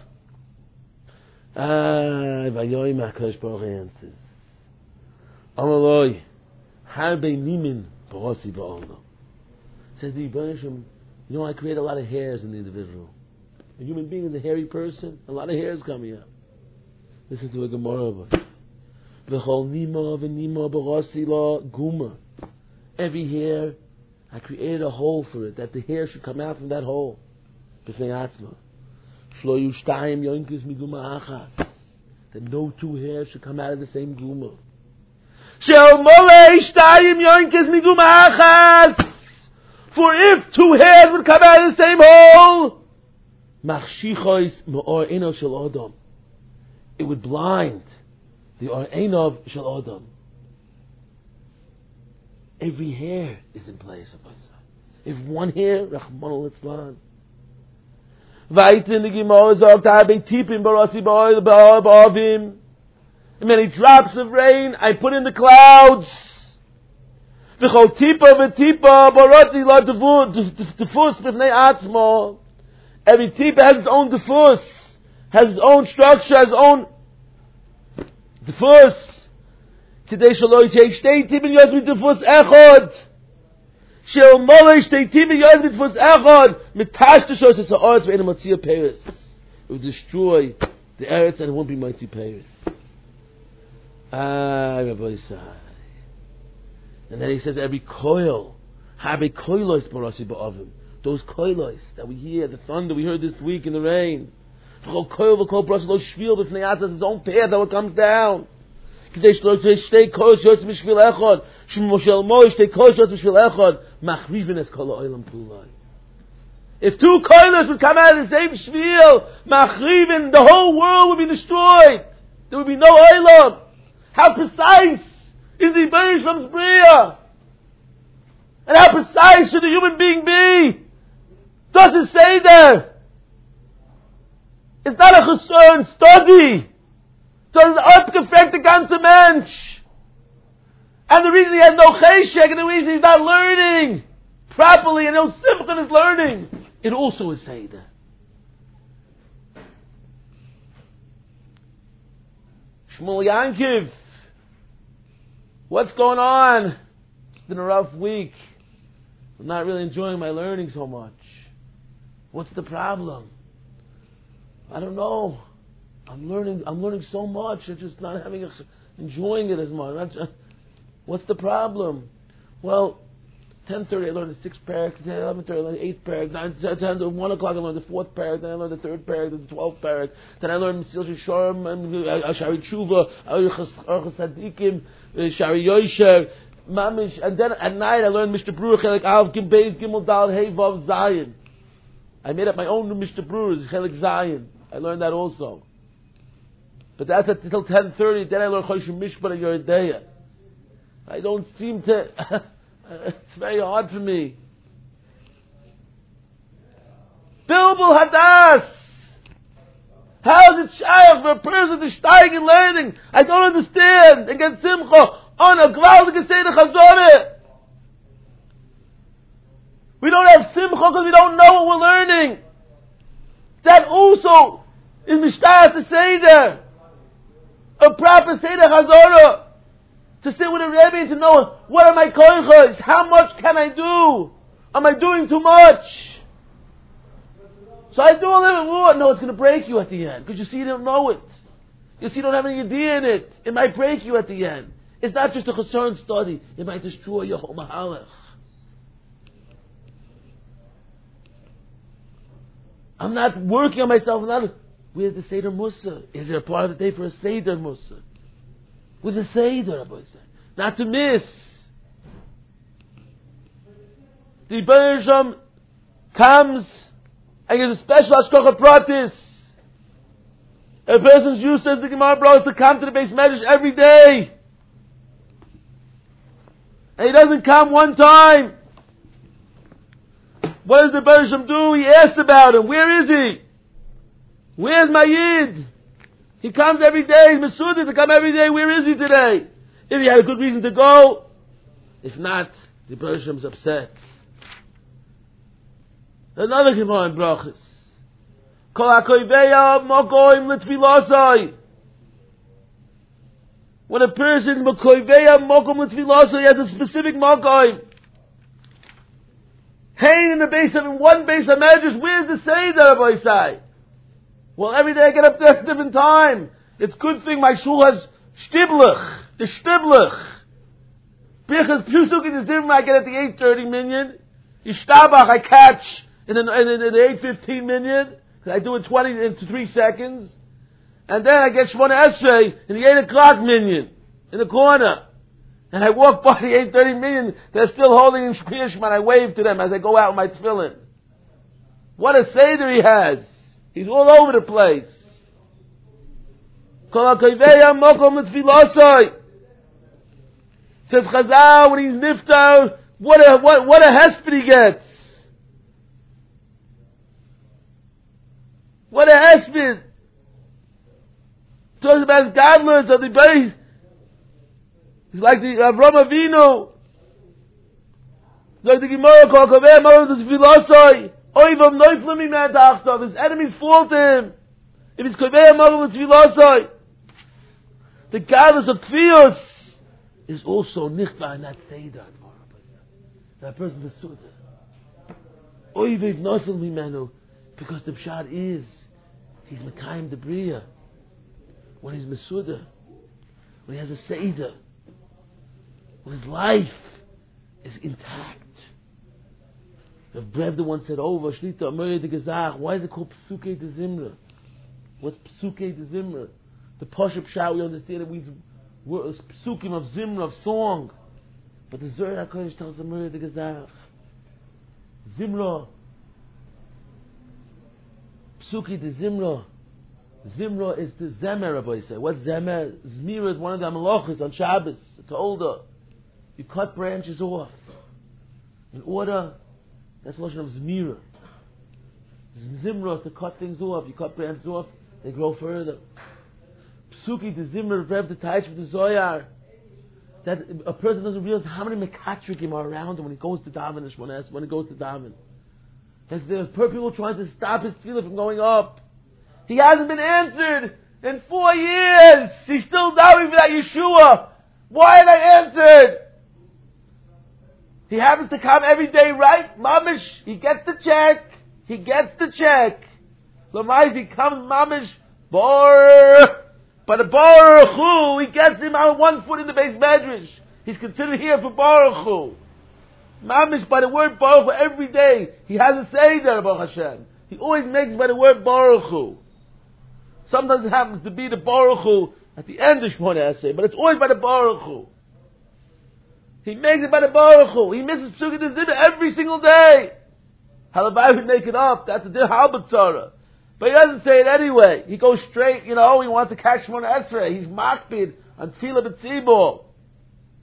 S1: Ah, Vayoyim HaKadosh Baruch Hu answers. Amaloi, Harbe Nimin B'Rotzi Ba'olno. Says the Rebbeinu Shem, you know, I create a lot of hairs in the individual. A human being is a hairy person, a lot of hairs coming out. Listen to a Gemara about it. V'chol Nima v'Nima B'Rotzi La Guma. Every hair, I created a hole for it, that the hair should come out from that hole. B'fnei Atzma. That no two hairs should come out of the same guma. For if two hairs would come out of the same hole, it would blind the or einov shel adam. Every hair is in place. If one hair, Rachmana litzlan. Weiter in the Gemara sagt, habe tipim barasi ba'avim. Many drops of rain I put in the clouds. V'chol tipa v'tipa barati la defus b'fnei atzmo. Every tipa has its own defus, has its own structure, has its own defus. Today shaloi take shtei tipim yos with defus echod. Shel molish they tiv yod mit fus echad mit tashtashos es ha'aretz ve'ena matzia peres. It would destroy the eretz and it won't be mighty peres. Ah, Rabbi Yisai. And then he says every koil, habe koilos barasi ba'avim. Those koilos that we hear, the thunder we heard this week in the rain. V'chol koil v'chol barasi lo shvil b'fnei atzas, his own path that comes down. If two koilos would come out of the same shvil, machrivin, the whole world would be destroyed. There would be no olam. How precise is the Rebbeinu Shem's bria? And how precise should a human being be? Does it say there? It's not a concern study. So it's abgefragt the ganze Mensch. And the reason he has no cheshek, and the reason he's not learning properly, and no simcha is learning, it also is Seder. Shmuel Yankiv, what's going on? It's been a rough week. I'm not really enjoying my learning so much. What's the problem? I don't know. I'm learning. I'm learning so much. I'm just not having, a, enjoying it as much. What's the problem? Well, ten thirty I learned the sixth parak. eleven thirty I learned the eighth parak. nine, ten, one o'clock I learned the fourth parak. Then I learned the third parak. Then the twelfth parak. Then I learned Mesil Sharm and Shari Tshuva, Orchos Tzadikim, Shari Yosher, Mamish. And then at night I learned Mishnah Berurah Chelik Aleph Gimel Beis Gimel Dal Hey Vav Zayin. I made up my own Mishnah Berurah Chelik Zayin. I learned that also. But that's until ten thirty. Then I learned Choshen Mishpat and Yeridea. I don't seem to. It's very hard for me. Bilbul Hadas. How is it shaykh for a person to steig in learning? I don't understand. Against Simcha, on a gewaltige Seder Chazorah. We don't have Simcha because we don't know what we're learning. That also is Mishtayat the Seder. A proper Seder Chazorah. To sit with a Rebbe and to know what are my koichos, how much can I do? Am I doing too much? So I do a little bit more. No, it's going to break you at the end because you see you don't know it. You see you don't have any idea in it. It might break you at the end. It's not just a concerned study. It might destroy your whole mahalach. I'm not working on myself. I'm not. Where's the Seder Musa? Is there a part of the day for a Seder Musa? With a Seder, Rabbi said. Not to miss. The Beresham comes and gives a special Hashkocha Pratis. A person's use, says the Gemara, bro, to come to the base medrash every day. And he doesn't come one time. What does the Beresham do? He asks about him. Where is he? Where's my Yid? He comes every day. He's Masudin to come every day. Where is he today? If he had a good reason to go. If not, the Beresham is upset. Another Gemara in Brachos. Kol hakoiveya mokoim l'tfilasai. When a person mokoiveya mokom l'tfilasai, he has a specific mokoim. Hanging in the base of in one base of medrash. Where's the Seder, Rabbi Say? Well, every day I get up there at a different time. It's a good thing my shul has shtiblich, the shtiblich. Birchas Pusuk in the Zimmer I get at the eight thirty minyan. Yishtabach I catch in the, in the, in the eight fifteen minyan. I do it twenty into three seconds. And then I get Shmona Esrei in the eight o'clock minyan, in the corner. And I walk by the eight thirty minyan, they're still holding in Shkiyashman. I wave to them as I go out with my tefillin. What a Seder he has. He's all over the place. Says Chazal, when he's niftar, what a, what, what a hesped he gets. What a hesped. Talks about his godless of the base. He's like the Avram Avinu. It's like the Gemara, Kol Kaveh Moses Tfilasai. Oivam Neuflim Iman Ta'achtav. His enemies fall to him. If it's Kaveh Moses Tfilasai. The goddess of Kvios is also Nichba in that Seder. That person is Suda. Oivam Neuflim Imanu. Because the Pshat is, he's Mekayim the Bria. When he's Mesuda. When he has a Seder. His life is intact. Rav Brevda once said, "Oh, Vashlita Amorei de Gezach. Why is it called Psukei de Zimra? What's Psukei de Zimra? The Pashup Shah, we understand it means Psukim of Zimra, of song. But the Zohar HaKodesh tells Amorei de Gezach. Zimra. Psukei de Zimra. Zimra is the Zemer, Rabbi say. What's Zemer? Zmira is one of the Amalachas on Shabbos. It's older. You cut branches off. In order, that's the notion of Zmira. Zimra is to cut things off. You cut branches off, they grow further. Psuki, the Zimra, Rev, the Taich, the Zoyar. That a person doesn't realize how many Mekatrikim are around him when he goes to daven, when he goes to daven. There's, there's people trying to stop his tefillah from going up. He hasn't been answered in four years. He's still davening for that Yeshua. Why ain't I answered? He happens to come every day, right? Mamish, he gets the check. He gets the check. Lamais, he comes, Mamish, bar. By the Baruch Hu, he gets him on one foot in the base medrash. He's considered here for Baruch Hu. Mamish, by the word Baruch Hu, every day, he has a Seder, Baruch Hashem. He always makes by the word Baruch Hu. Sometimes it happens to be the Baruch Hu at the end of Shmona Esrei, but it's always by the Baruch Hu. He makes it by the Baruch Hu. He misses Psukei de Zimra every single day. Halabai would make it up. That's a Halbat Tzara. But he doesn't say it anyway. He goes straight, you know, he wants to catch Shmona Esrei. He's makbid on Tefillah B'tzibor.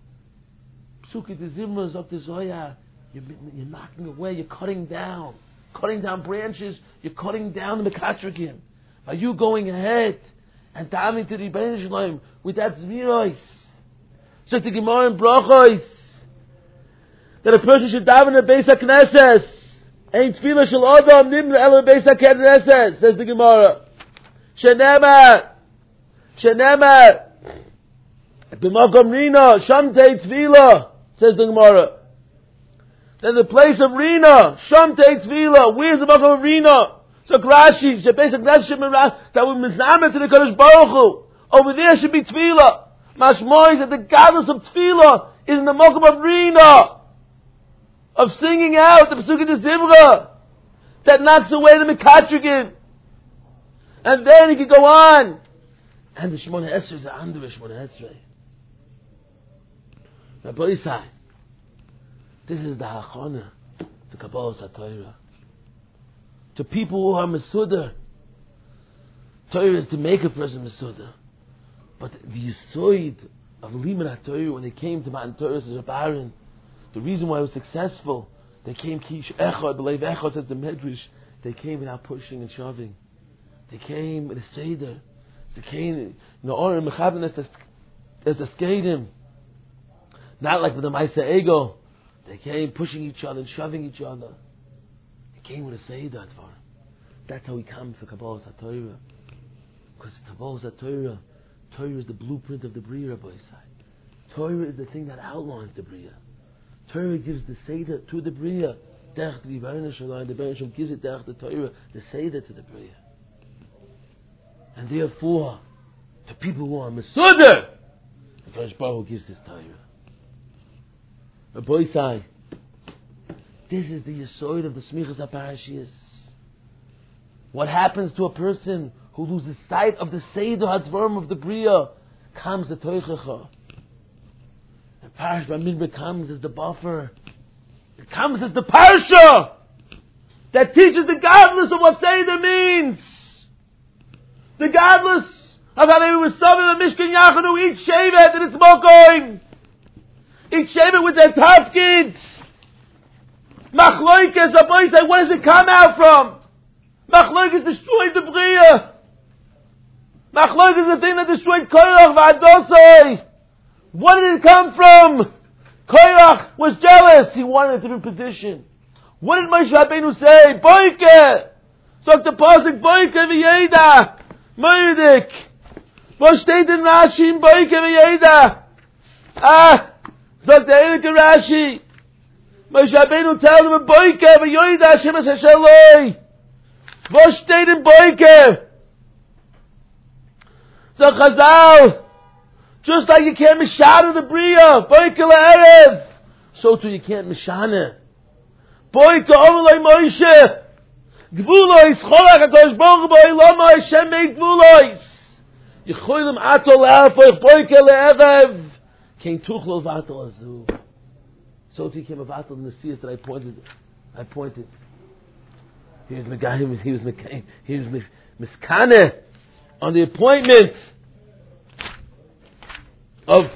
S1: Psukei de Zimra is up to Zoya. You're, you're knocking away, you're cutting down. cutting down branches, you're cutting down the Mekatrikim. By you going ahead and davening to the Rebbeinu Shalom with that Zmiros. So the Gemara in Brachos, that a person should daven in the Beis HaKnesses. Ein tefillah shel Adam nimra ela Beis HaKnesses, says the Gemara. Shenemar, Shenemar, b'makom Rina, Shamtei tefillah, says the Gemara. Then the place of Rina, Shamtei tefillah, where's the makom of Rina? So Rashi, the Beis HaKnesses, that we miznamet to the Kadosh Baruch Hu. Over there should be tefillah. Mashmoy is that the godless of tefillah is in the makom of Rina, of singing out the Pesukei de Zimra, that knocks away the Mekatrikim. And then he can go on. And the Shemona Esrei is the under Shemona Esrei. Rabbi Isai, this is the Hachana, the Kabbalah HaTorah. To people who are Mesuder, Torah is to make a person Mesuder. But the Yisoid of Limud HaTorah, when they came to Matan Torah, says Rabbi Aaron, the reason why it was successful, they came Kish Echad, B'leiv Echad, says the Medrash, they came without pushing and shoving. They came with a Seder. They came, you know, Or and Mechaben as the Skadim. Not like with the Maisa Ego. They came pushing each other and shoving each other. They came with a Seder. That's how we come for Kabbalah HaTorah. Because Kabbalah HaTorah, Torah is the blueprint of the Bria, Rabbi Yisai. Torah is the thing that outlines the Bria. Torah gives the Seder to the Bria. Derech the Rebbeinu Shalom, the Rebbeinu Shalom gives it derech the Torah, the Seder to the Bria. And therefore, to people who are Mesuder, the Kadosh Baruch Hu gives this Torah. Rabbi Yisai, this is the Yesod of the Smichas HaParashiyos. What happens to a person who loses sight of the Seder HaDvarim of the Bria? Comes the Toichecha. The Parash Bamidbar comes as the buffer. It comes as the Parsha that teaches the godless of what Seder means. The godless of how they were summoned in Mishkan Yachanu, each Shevet and its Mokoim. Each Shevet with their Tafkid. Machloikes, a boy said, where does it come out from? Machloikes destroyed the Bria. Machloikes is the thing that destroyed Korach V'Adosai. What did it come from? Korach was jealous. He wanted a different position. What did Moshe Rabbeinu say? Boike! Sagt the Pasuk, Boike v'yeda. Moedik. Was steht in Rashi in Boike v'yeda? Ah! Sagt der Eilike Rashi. Moshe Rabbeinu tells him, Boike v'yeda Hashem es Hasheloi. Was steht in Boike? So Chazal, just like you can't mishana the Bria, Boike le'erev, so too you can't mishana. Boike omeloi Moshe, Gvulois, Cholach HaKadosh Baruch Hu ba'olamo Hashem made Gvulois. Yecholim ato le'afoich, Boike le'erev, kein tuchlo v'ato azu. So too you came a vatal in the seas that I pointed, I pointed. He was Megahim, he was Megahim, he was Miskane on the appointment of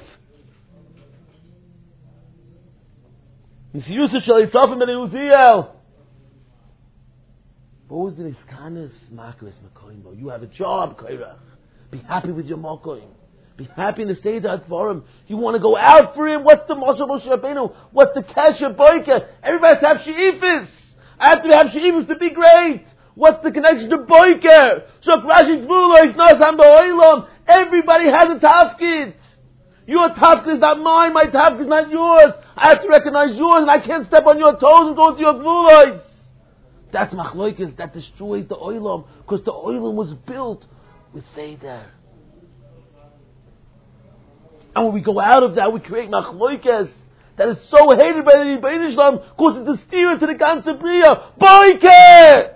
S1: Yusuf Shalitzafim and Uziel. What was the Miskanes Makaris Mekoimbo? You have a job, Kairach. Be happy with your Mokoim. Be happy in the state of Forum. You want to go out for him? What's the Moshe Moshe Rabbeinu? What's the Kesher Boike? Everybody has to have She'ifis. I have to have She'ifis to be great. What's the connection to Boiker? So Rashi Gvulo is not Sam Ba'olam. Everybody has a tafkid. Your tafkid is not mine. My tafkid is not yours. I have to recognize yours, and I can't step on your toes and go to your Gvulos. That's machloikis that destroys the oilam, because the oilam was built with Seder. And when we go out of that, we create machloikis that is so hated by the Rebbeinu Shalom, because it's the steer to the ganze Bria. Boike!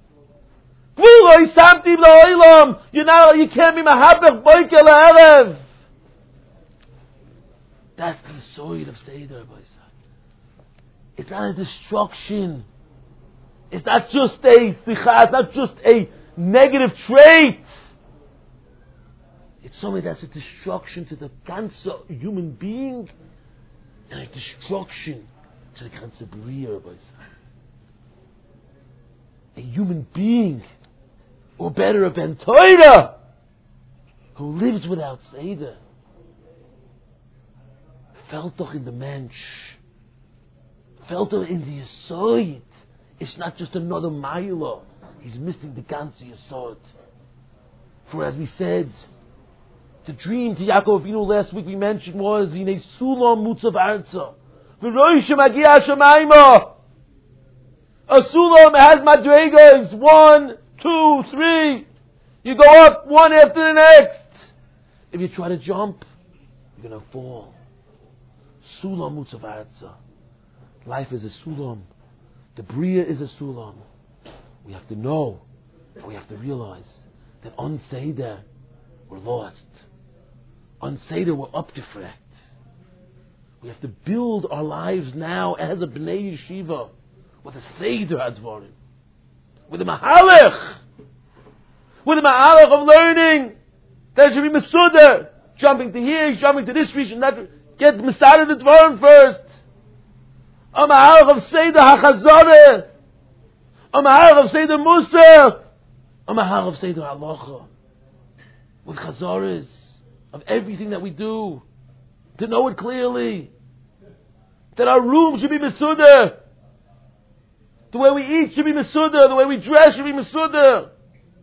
S1: You're not, you can't be mahapech boike le'erev. That's the soil of Seder, boys. It's not a destruction. It's not just a slicha, it's not just a negative trait. It's something that's a destruction to the ganze human being and a destruction to the ganze Bria, boys. a human being, or better, a Ben Torah, who lives without Seder. Felt doch in the mensch. Felt doch in the Yesod. It's not just another Maila. He's missing the ganze Yesod. For as we said, the dream to Yaakov Avinu last week we mentioned was V'nei Sulam Mutzav Arza. V'roisha Magia Shemaima. A Sulam has madregas. One, two, three. You go up one after the next. If you try to jump, you're going to fall. Sulam Mutzav Arza. Life is a Sulam. The Bria is a Sulam. We have to know, and we have to realize that on Seder, we're lost. On Seder, we're up to fret. We have to build our lives now as a Bnei Yeshiva with a Seder Advarim, with a Mahalach, with a Mahalach of learning. There should be Mesuder, jumping to here, jumping to this region, that get Masada the Dvarim first. A Mahalach of Seder HaChazorah, a Mahalach of Seder Musar, a Mahalach of Seder Halacha, with Chazaras of everything that we do, to know it clearly, that our room should be Mesuder, the way we eat should be Mesuder, the way we dress should be Mesuder.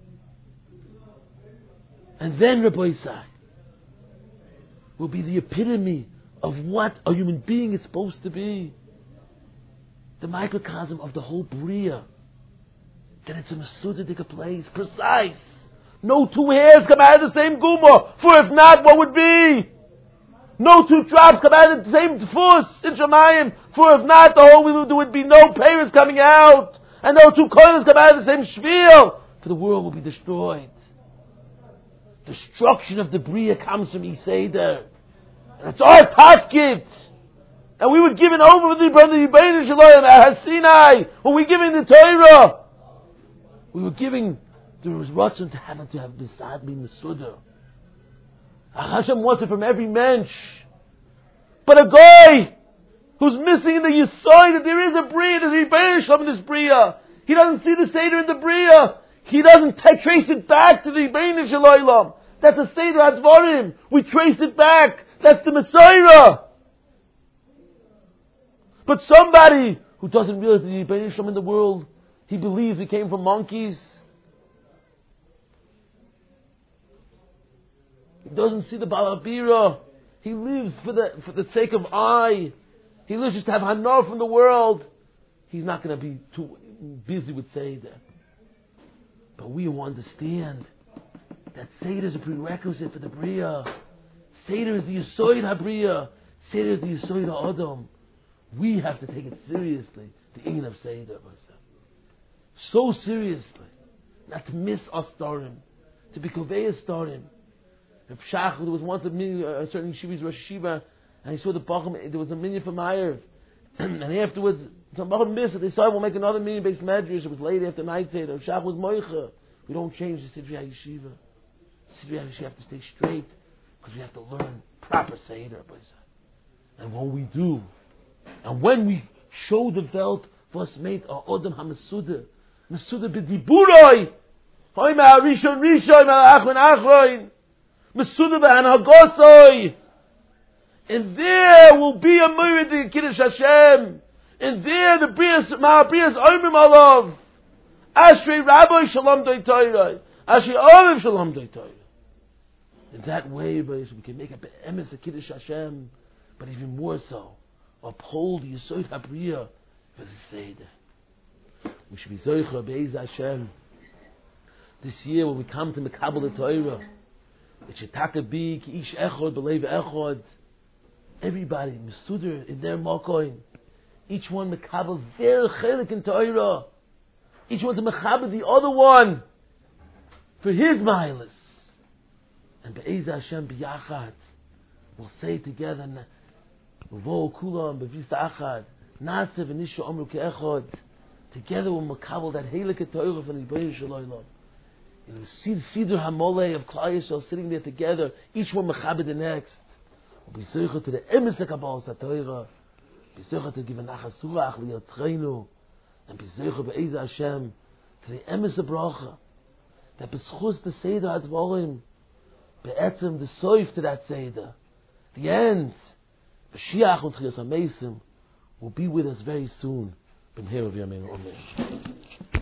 S1: And then Rabbi Isai will be the epitome of what a human being is supposed to be. The microcosm of the whole Bria. That it's a Mesudic place, precise. No two hairs come out of the same guma, for if not, what would be? No two drops come out of the same tfus in Shemayim, for if not, the whole world, there would be no payers coming out, and no two koilers come out of the same shvil, for the world will be destroyed. Destruction of the Bria comes from Yiseder, and it's our taskit. And we were given over to the brother Yibbeinu Shalom at Sinai, when we giving the Torah. We were giving, there was Ratzon to have to have Besad be Mesuder. Hashem wants it from every mensch. But a guy who's missing in the Yesod that there is a Bria, there's a Yibbeinu Shalom in this Bria. He doesn't see the Seder in the Bria. He doesn't t- trace it back to the Yibbeinu Shalom. That's the Seder Advarim. We trace it back. That's the Messiah. But somebody who doesn't realize the Yibbeinu Shalom in the world, he believes we came from monkeys. He doesn't see the Balabira. He lives for the for the sake of I. He lives just to have Hanar from the world. He's not going to be too busy with Seder. But we will understand that Seder is a prerequisite for the Bria. Seder is the Yesod HaBria. Seder is the Yesod HaAdam. We have to take it seriously, the Ein of Seder. So seriously, not to miss our starim, to be kovei starim. Reb Shach, there was once a minion, a certain yeshiva's Rosh Yeshiva, and he saw the bacham. There was a minion from Ma'ariv, and afterwards some bacham missed it. They said, "We'll make another minion based medrash." It was late after night Seder. Reb Shach was moicha. We don't change the Sidrei HaYeshiva. Sidrei HaYeshiva have to stay straight because we have to learn proper Seder. And when we do, and when we show the Welt was made a Odom HaMesuder, Mesuder b'diburoi. Hoy ma rishon rishon ma achron achron. Mesuder b'anhagosoi. And there will be a Moed in Kiddush Hashem. And there the Brias, Ma'abrias Omrim Alav. Ashrei Rabbi Shalom Doi Torah. Ashrei Orev Shalom Doi Torah. In that way, we can make a be'emes of Kiddush Hashem, but even more so, uphold the Yesod HaBriya for the Seder. We should be Zoicha Be'ez Hashem. This year when we come to Mekabel the Torah, it should taka be ki ish echod b'leiv echod. Everybody Mesuder in their makoin. Each one Mekabel their chelik in Torah. Each one to Mekabel the other one for his milas. And Be'ez Hashem b'yachad, we'll say together, V'vo kulam b'vista achad, Na'aseh v'nishu amru ke'echod. Together we'll makabel that heilige Torah from the Yibbeinu Shalom. You know, see the Siddur HaMoleh of Klal Yisrael sitting there together, each one mechabed the next. We'll be zeicha to the emes HaKabbalas HaTorah, be zeicha to give a nachas surach liyotzreinu, and be zeicha be'ez Hashem to the emes bracha, that b'schus the Seder Advarim, be'etzem the soif to that Seder, the end, Mashiach und Chiyas HaMeisim, will be with us very soon. B'mheira v'yameinu. Amen.